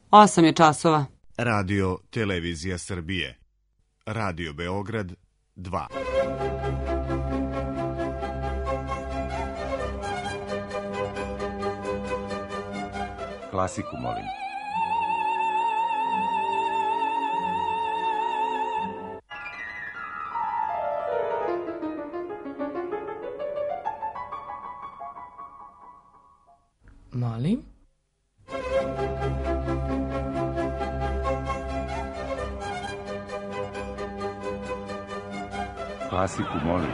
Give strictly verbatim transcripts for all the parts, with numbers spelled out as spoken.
Osam je časova. Radio Televizija Srbije. Radio Beograd dva. Klasiku molim. Molim? Klasiku molim.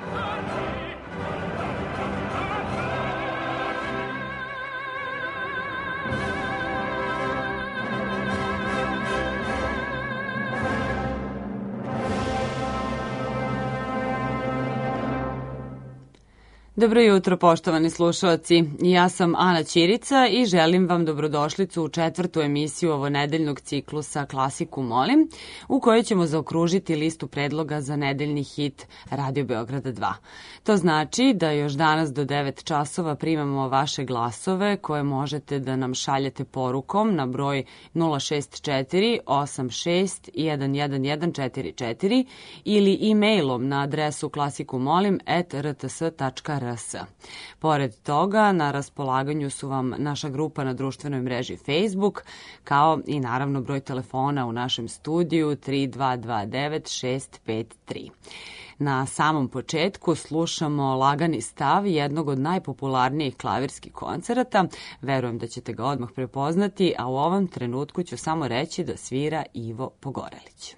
Dobro jutro, poštovani slušalci. Ja sam Ana Ćirica i želim vam dobrodošlicu u četvrtu emisiju ovonedeljnog ciklusa Klasiku molim, u kojoj ćemo zaokružiti listu predloga za nedeljni hit Radio Beograda dva. To znači da još danas do devet časova primamo vaše glasove koje možete da nam šaljete porukom na broj nula šest četiri osam šest jedan jedan jedan četiri četiri ili e-mailom na adresu klasikumolim at r t s tačka r s. Pored toga, na raspolaganju su vam naša grupa na društvenoj mreži Facebook, kao i naravno broj telefona u našem studiju tri dva dva devet šest pet tri. Na samom početku slušamo lagani stav jednog od najpopularnijih klavirskih koncerata. Verujem da ćete ga odmah prepoznati, a u ovom trenutku ću samo reći da svira Ivo Pogorelić.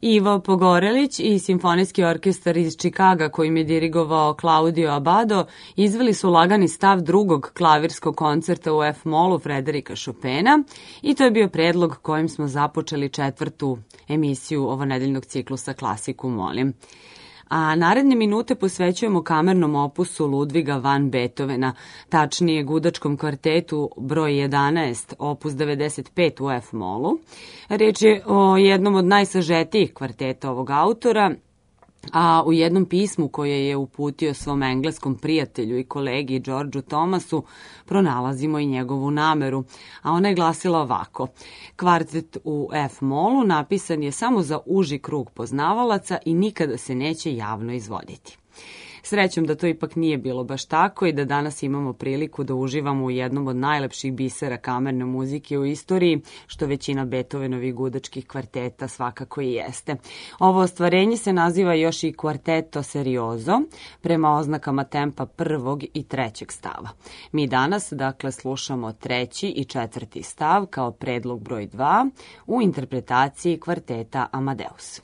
Ivo Pogorelić i Simfonijski orkestar iz Čikaga kojim je dirigovao Claudio Abbado izveli su lagani stav drugog klavirskog koncerta u F-molu Frederika Chopina i to je bio predlog kojim smo započeli četvrtu emisiju ovonedeljnog ciklusa Klasiku molim. A naredne minute posvećujemo kamernom opusu Ludviga van Beethovena, tačnije gudačkom kvartetu broj jedanaest, opus devedeset pet u F-molu. Reč je o jednom od najsažetijih kvarteta ovog autora, a u jednom pismu koje je uputio svom engleskom prijatelju i kolegi Georgeu Thomasu pronalazimo i njegovu nameru, a ona je glasila ovako. Kvartet u F-molu napisan je samo za uži krug poznavalaca i nikada se neće javno izvoditi. Srećom da to ipak nije bilo baš tako i da danas imamo priliku da uživamo u jednom od najlepših bisera kamerne muzike u istoriji, što većina Beethovenovih gudačkih kvarteta svakako i jeste. Ovo ostvarenje se naziva još i Quartetto Serioso, prema oznakama tempa prvog i trećeg stava. Mi danas, dakle, slušamo treći i četvrti stav kao predlog broj dva u interpretaciji kvarteta Amadeus.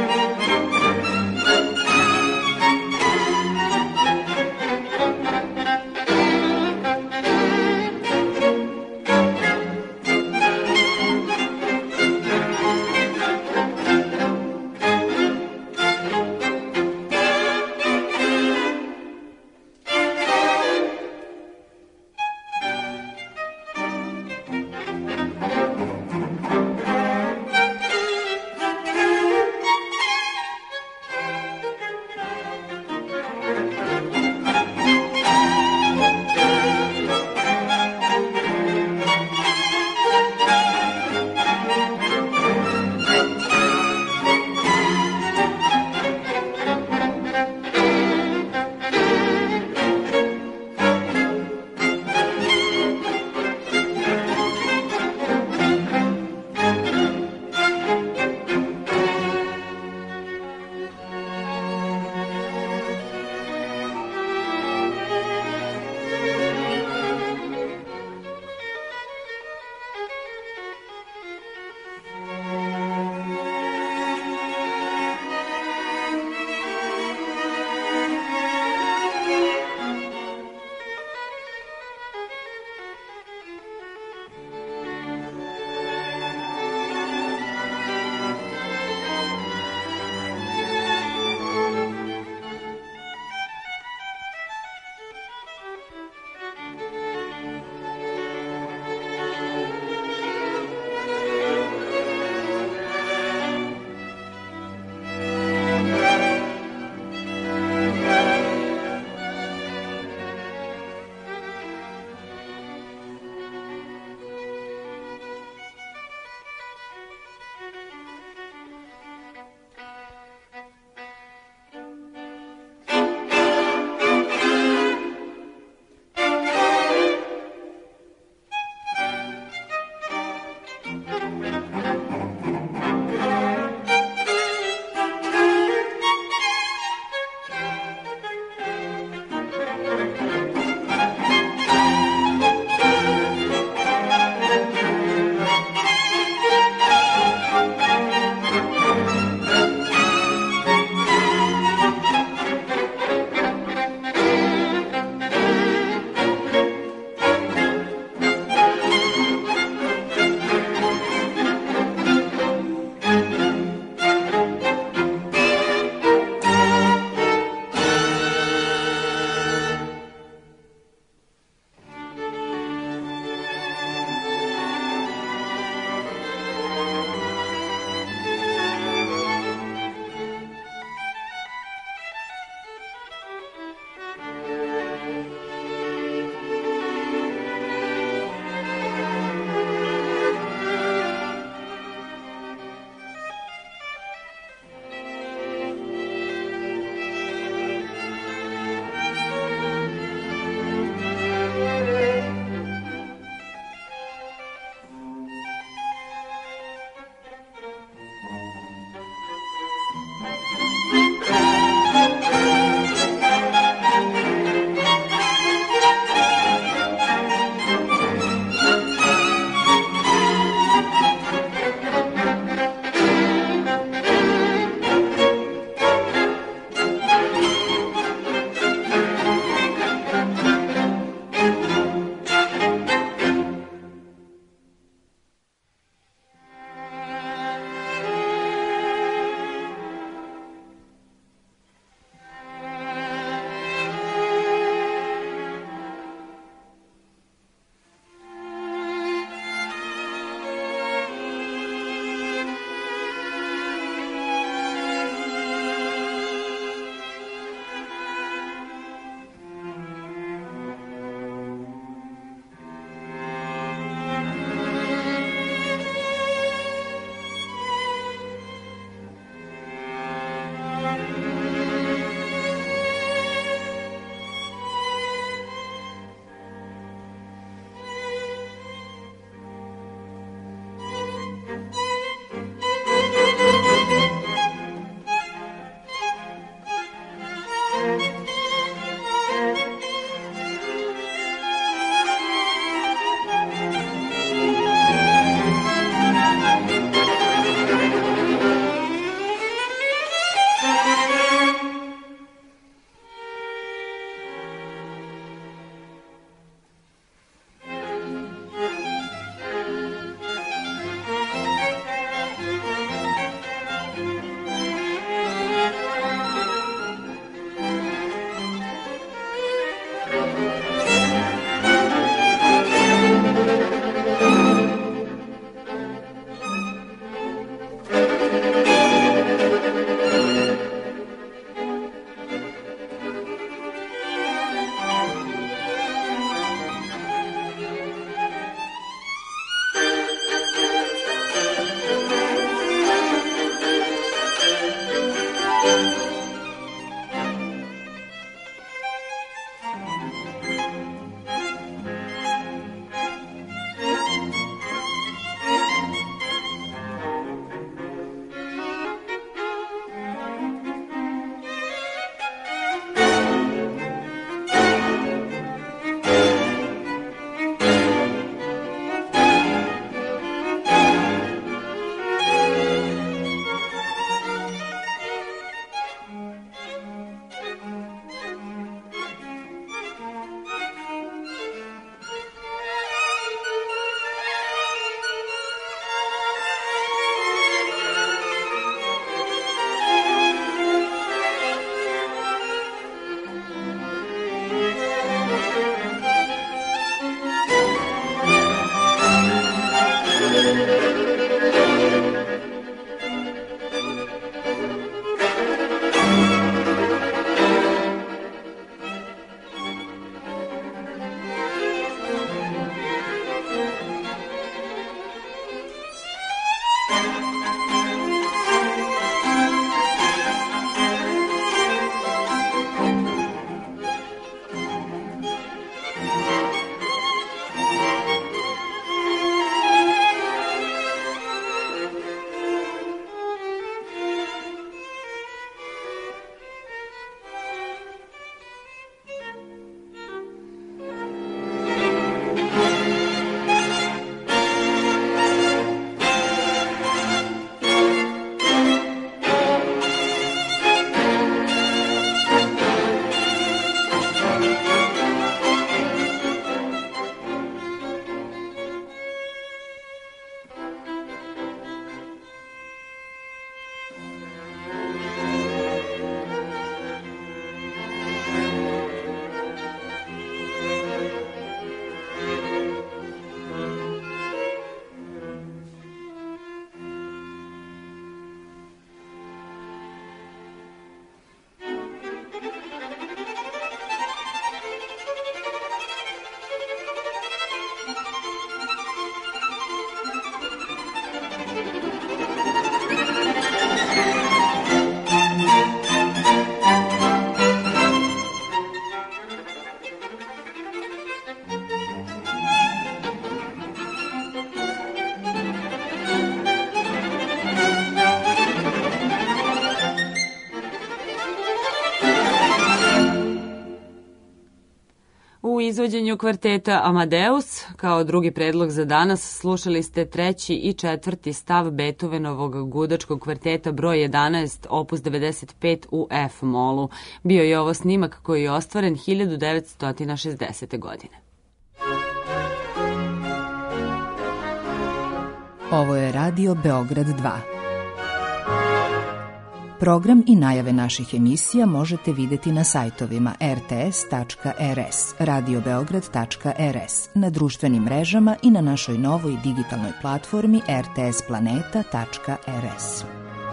Thank you. U izvođenju kvarteta Amadeus, kao drugi predlog za danas, slušali ste treći i četvrti stav Beethovenovog gudačkog kvarteta broj jedanaest, opus devedeset pet u F-molu. Bio je ovo snimak koji je ostvaren hiljadu devetsto šezdesete. godine. Ovo je Radio Beograd dva. Program i najave naših emisija možete videti na sajtovima er te es tačka er es, radio beograd tačka er es, na društvenim mrežama i na našoj novoj digitalnoj platformi er te es planeta tačka er es.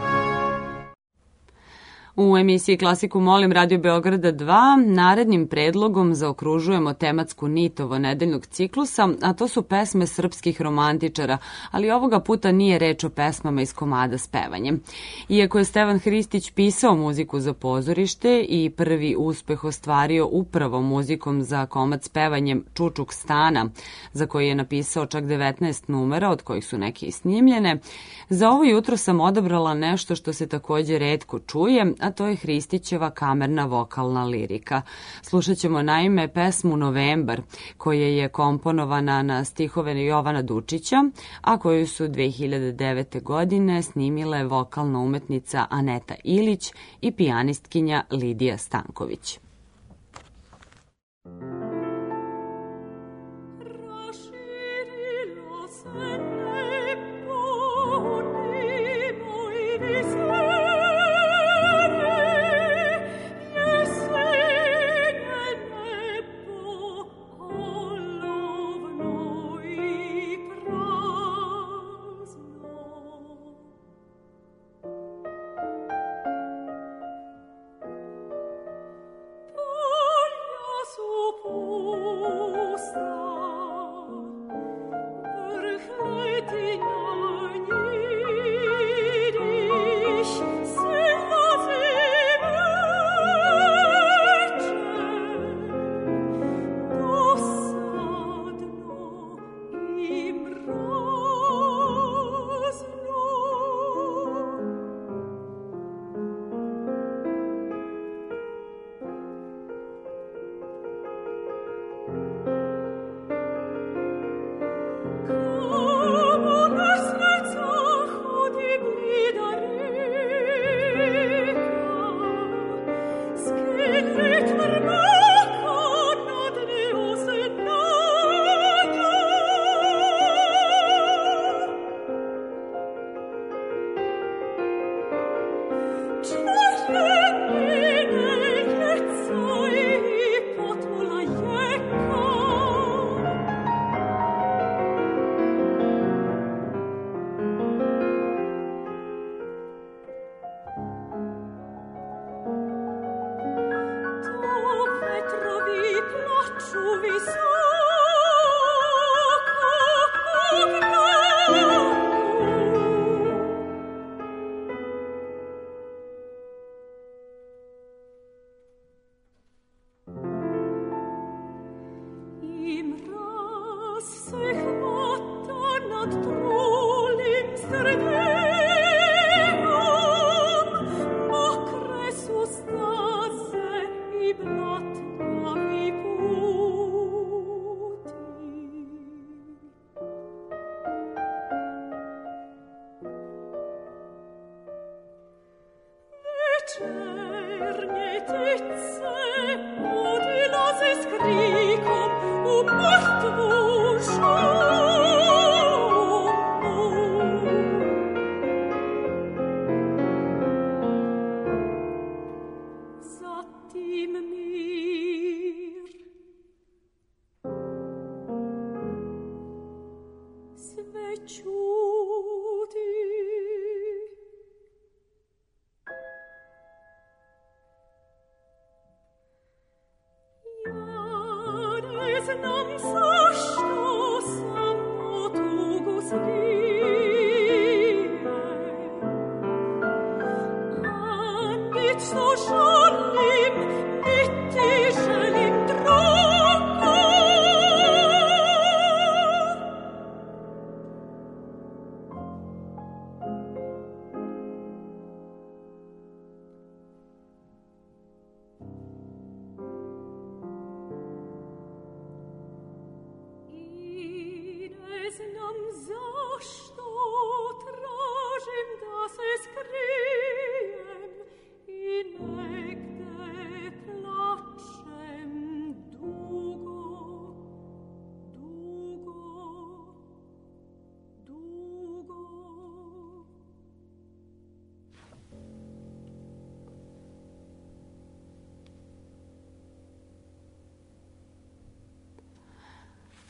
U emisiji Klasiku molim Radio Beograda dva narednim predlogom zaokružujemo tematsku nit ovo nedeljnog ciklusa, a to su pesme srpskih romantičara, ali ovoga puta nije reč o pesmama iz komada s pevanjem. Iako je Stevan Hristić pisao muziku za pozorište i prvi uspeh ostvario upravo muzikom za komad s pevanjem Čučuk stana, za koji je napisao čak devetnaest numera, od kojih su neke i snimljene, za ovo jutro sam odabrala nešto što se takođe retko čuje, a to je Hristićeva kamerna vokalna lirika. Slušat ćemo naime pesmu Novembar, koja je komponovana na stihove Jovana Dučića, a koju su dve hiljade devete. godine snimile vokalna umetnica Aneta Ilić i pijanistkinja Lidija Stanković.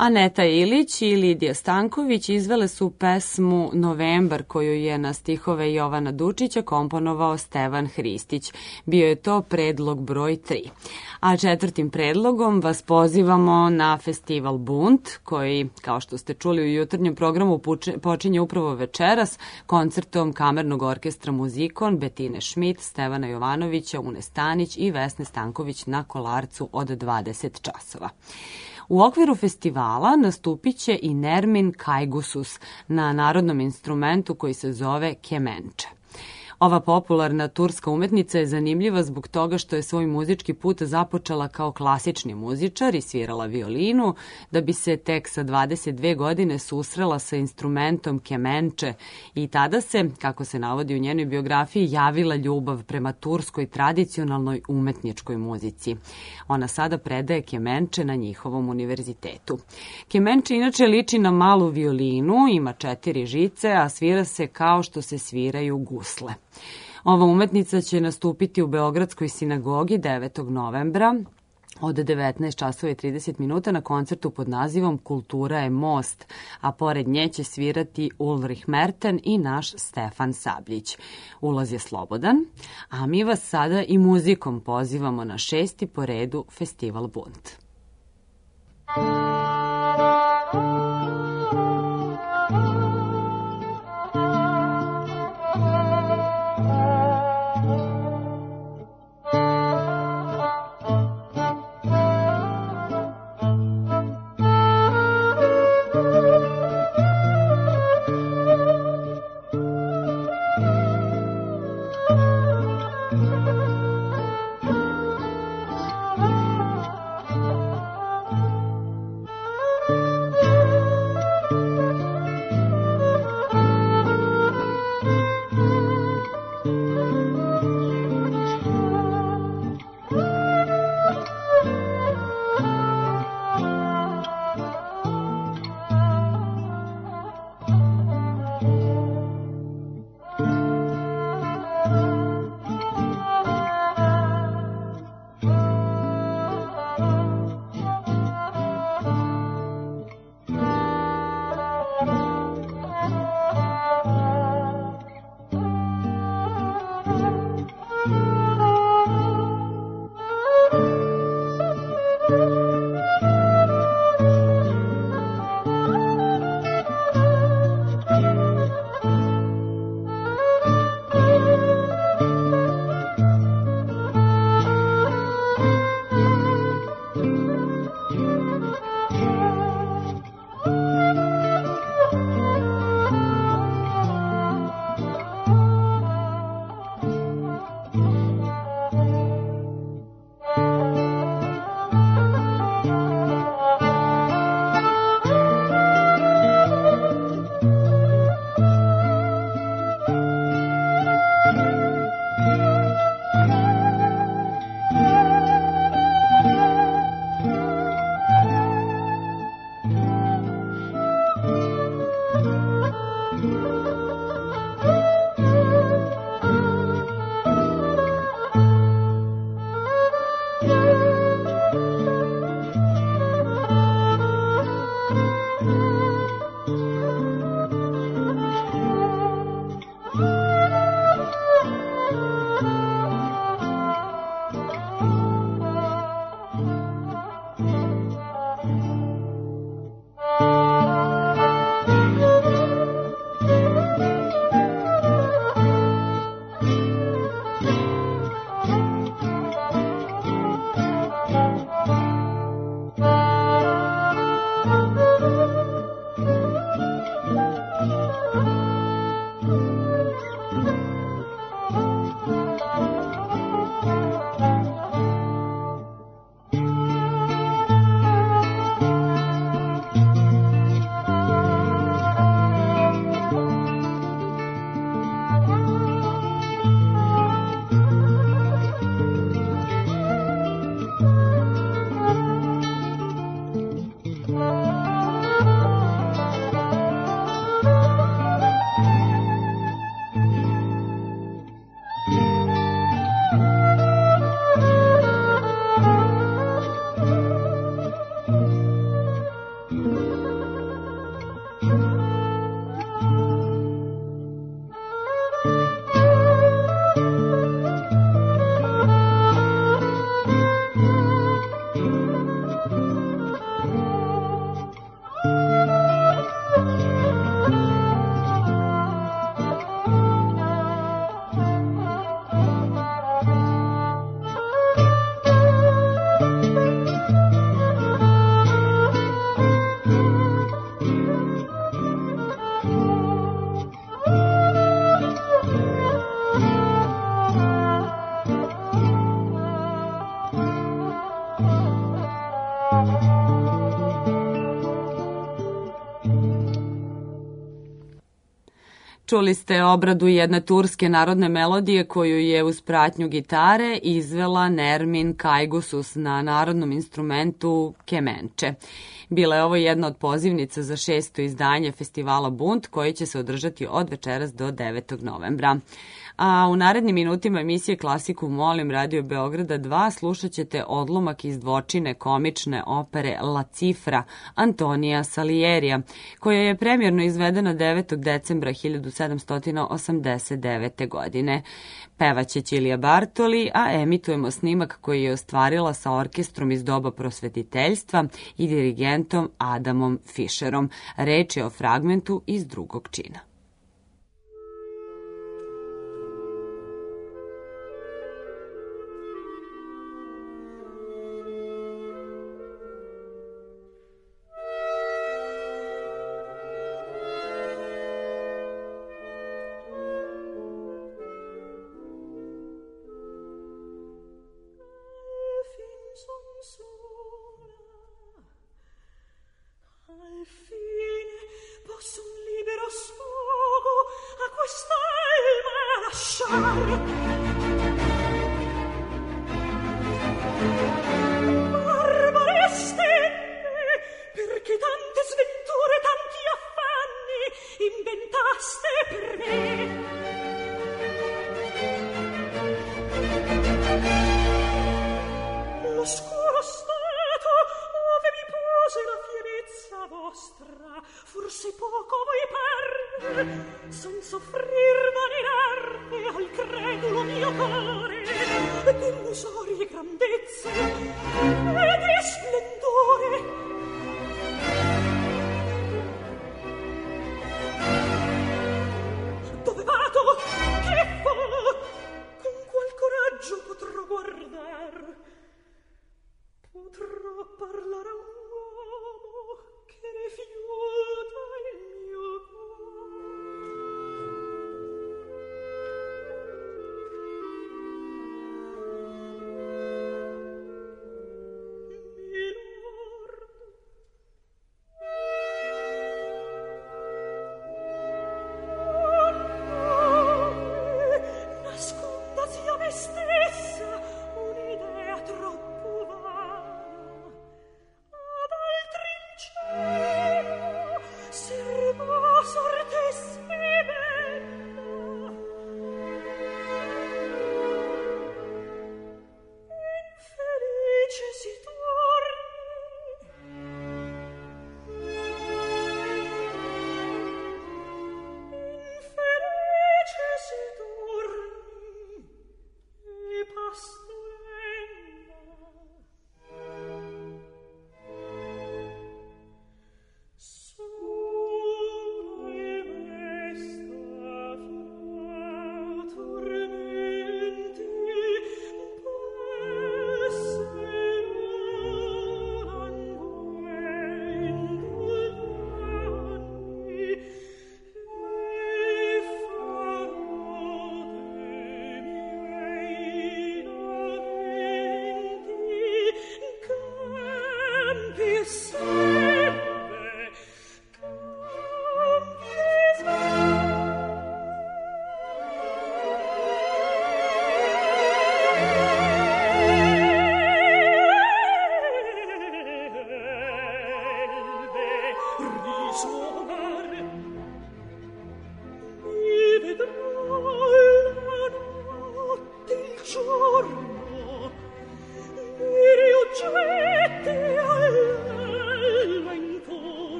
Aneta Ilić i Lidija Stanković izvele su pesmu Novembar koju je na stihove Jovana Dučića komponovao Stevan Hristić. Bio je to predlog broj tri. A četvrtim predlogom vas pozivamo na festival Bunt koji, kao što ste čuli u jutarnjem programu, počinje upravo večeras koncertom Kamernog orkestra Muzikon, Betine Šmit, Stevana Jovanovića, Une Stanić i Vesne Stanković na Kolarcu od dvadeset časova. U okviru festivala nastupit će i Nermin Kajgusus na narodnom instrumentu koji se zove kemenče. Ova popularna turska umetnica je zanimljiva zbog toga što je svoj muzički put započela kao klasični muzičar i svirala violinu, da bi se tek sa dvadeset dve godine susrela sa instrumentom kemenče i tada se, kako se navodi u njenoj biografiji, javila ljubav prema turskoj tradicionalnoj umetničkoj muzici. Ona sada predaje kemenče na njihovom univerzitetu. Kemenče inače liči na malu violinu, ima četiri žice, a svira se kao što se sviraju gusle. Ova umetnica će nastupiti u Beogradskoj sinagogi devetog novembra od devetnaest časova i trideset minuta na koncertu pod nazivom Kultura je most, a pored nje će svirati Ulrich Merten i naš Stefan Sabljić. Ulaz je slobodan, a mi vas sada i muzikom pozivamo na šesti po redu festival Bunt. Thank you. Čuli ste obradu jedne turske narodne melodije koju je uz pratnju gitare izvela Nermin Kajgusus na narodnom instrumentu kemenče. Bila je ovo jedna od pozivnica za šesto izdanje festivala Bunt koji će se održati od večeras do devetog novembra. A u narednim minutima emisije Klasiku molim Radio Beograda dva slušat ćete odlomak iz dvočine komične opere La Cifra Antonija Salijerija, koja je premijerno izvedena devetog decembra hiljadu sedamsto osamdeset devete. godine. Pevaće Ćilija Bartoli, a emitujemo snimak koji je ostvarila sa orkestrom iz doba prosvetiteljstva i dirigentom Adamom Fischerom. Reč je o fragmentu iz drugog čina.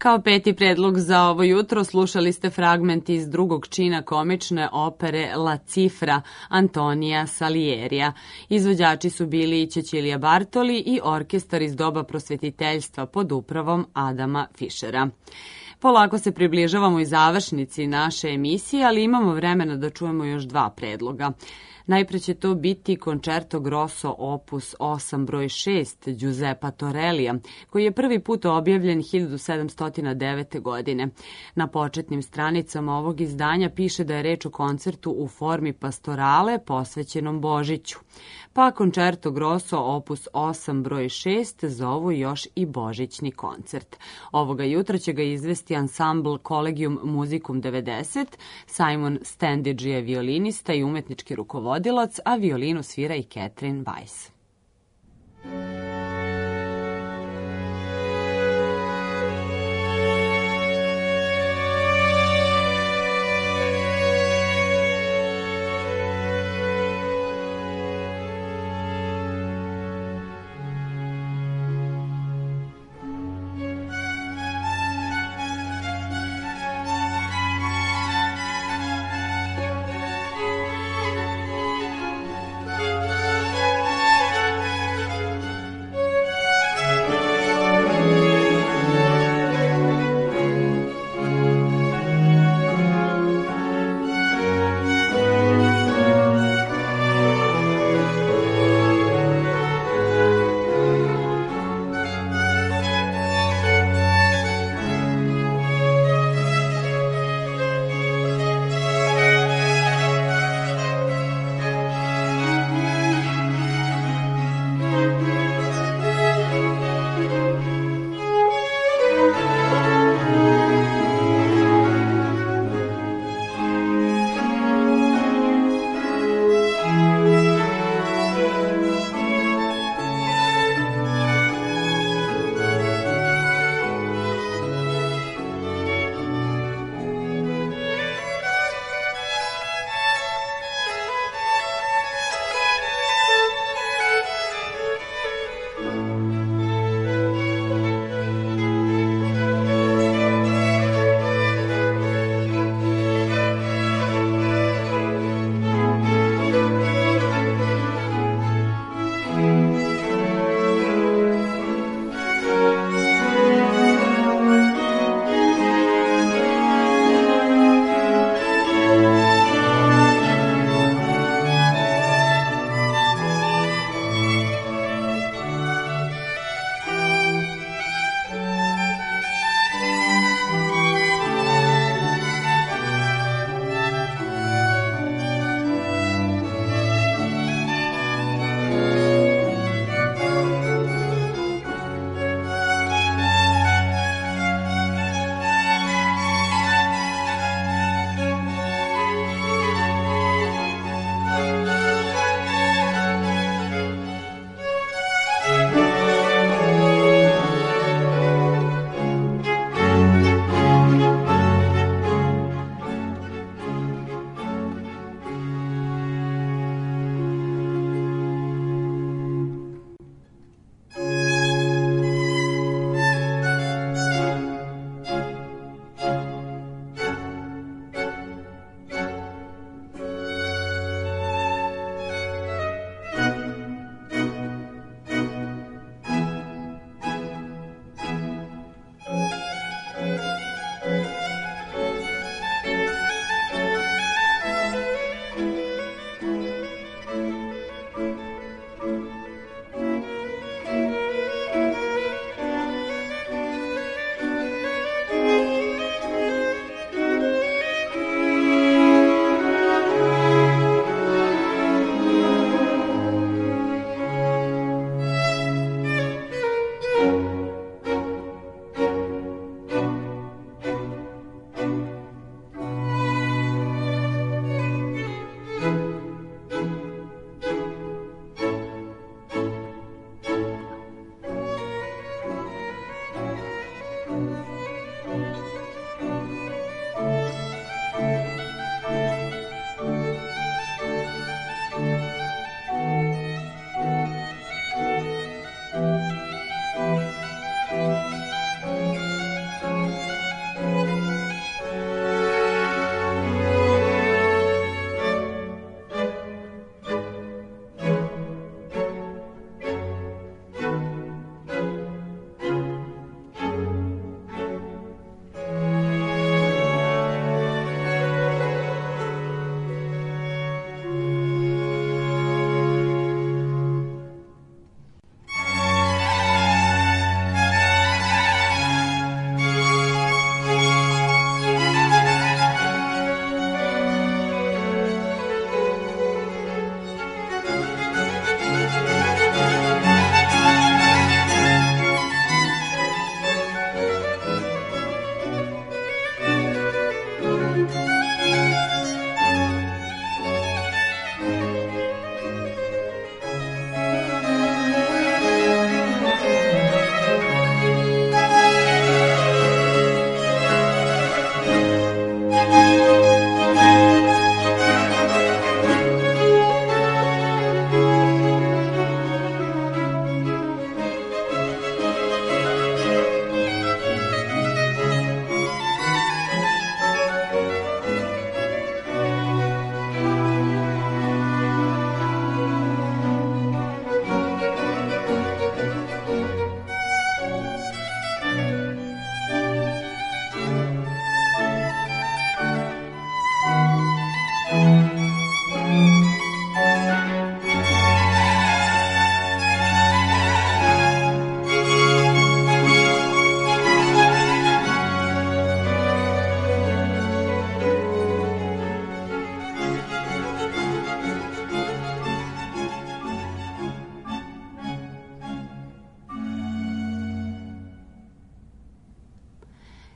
Kao peti predlog za ovo jutro slušali ste fragment iz drugog čina komične opere La Cifra Antonija Salierija. Izvođači su bili Cecilija Bartoli i orkestar iz doba prosvetiteljstva pod upravom Adama Fišera. Polako se približavamo i završnici naše emisije, ali imamo vremena da čujemo još dva predloga. Najpre će to biti Concerto Grosso opus osam broj šest Giuseppa Torellija, koji je prvi put objavljen hiljadu sedamsto devete. godine. Na početnim stranicama ovog izdanja piše da je reč o koncertu u formi pastorale posvećenom Božiću. Pa Concerto Grosso opus osam broj šest zovu još i Božićni koncert. Ovoga jutra će ga izvesti ansambl Collegium Musicum devedeset, Simon Standage je violinista i umetnički rukovodilac, a violinu svira i Catherine Weiss.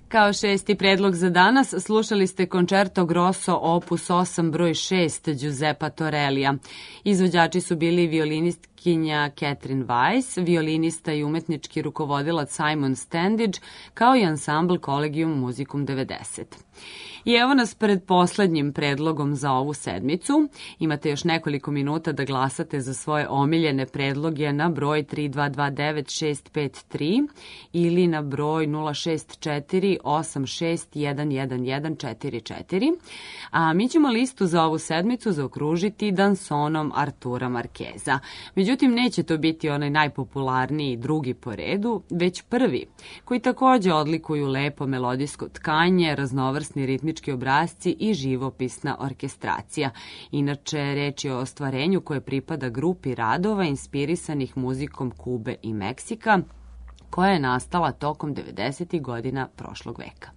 Kao šesti predlog za danas slušali ste Concerto Grosso opus osam broj šest Giuseppa Torellija. Izvođači su bili violinistkinja Catherine Weiss, violinista i umetnički rukovodilac Simon Standage, kao i ansambl Collegium Musicum devedeset. I evo nas pred poslednjim predlogom za ovu sedmicu. Imate još nekoliko minuta da glasate za svoje omiljene predloge na broj tri dva dva devet šest pet tri ili na broj nula šest četiri osam šest jedan jedan jedan četiri četiri, a mi ćemo listu za ovu sedmicu zaokružiti dansonom Artura Markeza. Međutim, neće to biti onaj najpopularniji drugi po redu, već prvi, koji takođe odlikuju lepo melodijsko tkanje, raznovrsni ritmički obrazci i živopisna orkestracija. Inače, reč je o ostvarenju koje pripada grupi radova inspirisanih muzikom Kube i Meksika, koja je nastala tokom devedesetih godina prošlog veka.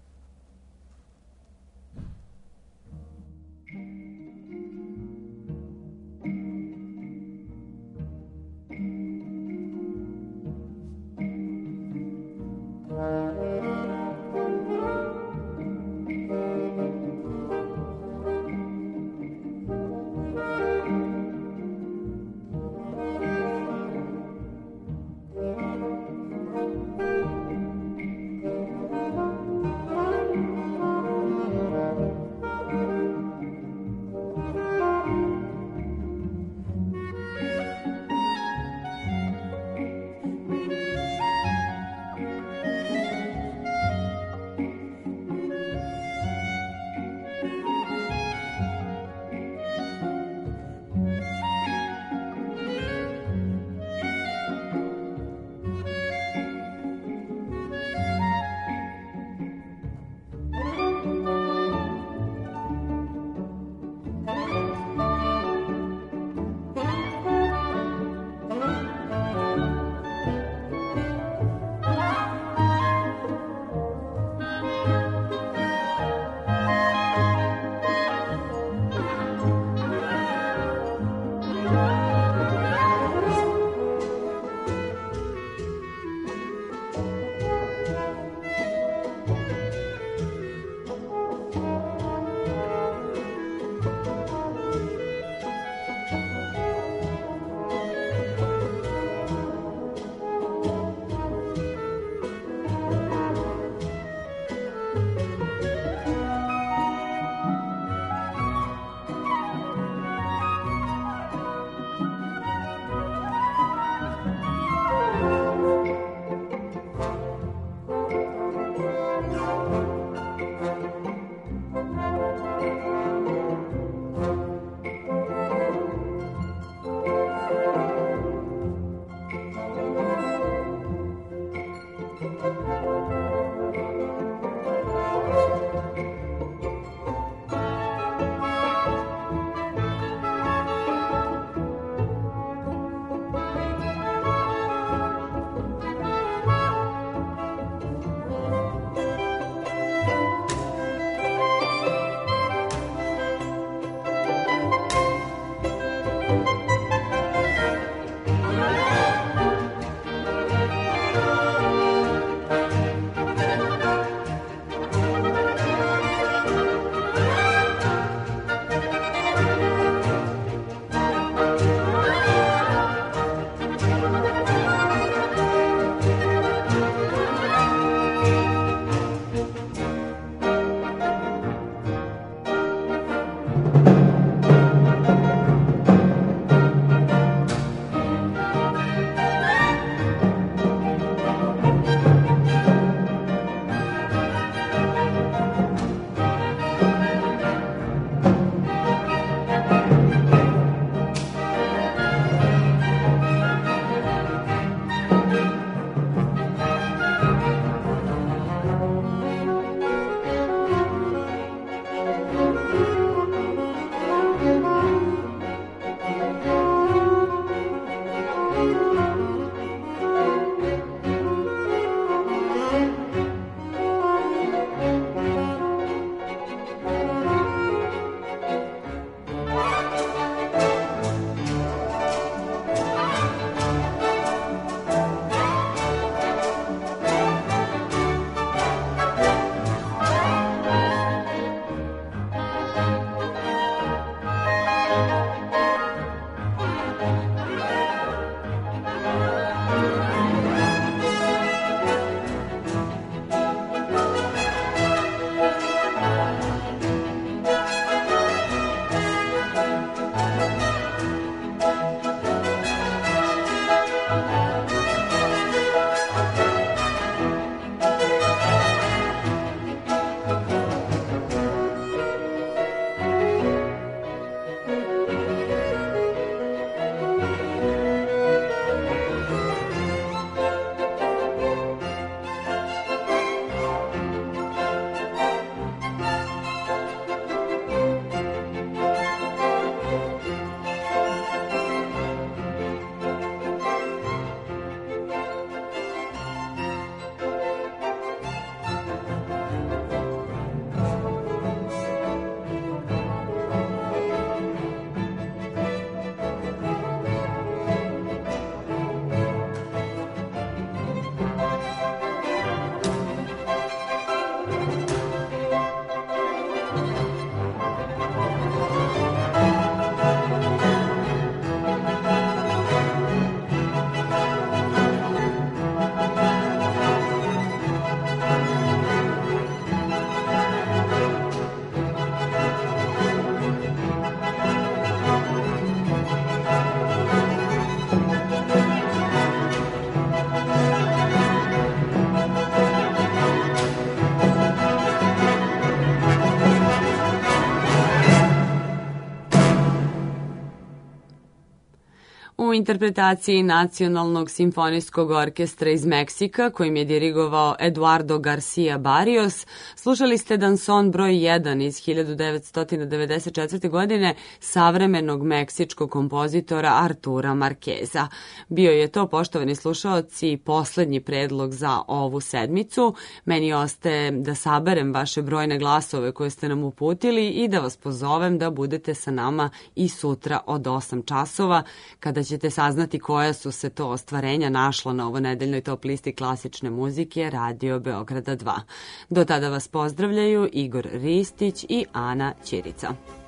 u interpretaciji Nacionalnog simfonijskog orkestra iz Meksika, kojim je dirigovao Eduardo Garcia Barrios, slušali ste danson broj jedan iz hiljadu devetsto devedeset četvrte. godine savremenog meksičkog kompozitora Artura Marqueza. Bio je to, poštovani slušaoci, poslednji predlog za ovu sedmicu. Meni ostaje da saberem vaše brojne glasove koje ste nam uputili i da vas pozovem da budete sa nama i sutra od osam časova, kada ćete saznati koja su se to ostvarenja našla na ovo nedeljnoj top listi klasične muzike Radio Beograda dva. Do tada vas pozdravljaju Igor Ristić i Ana Ćirica.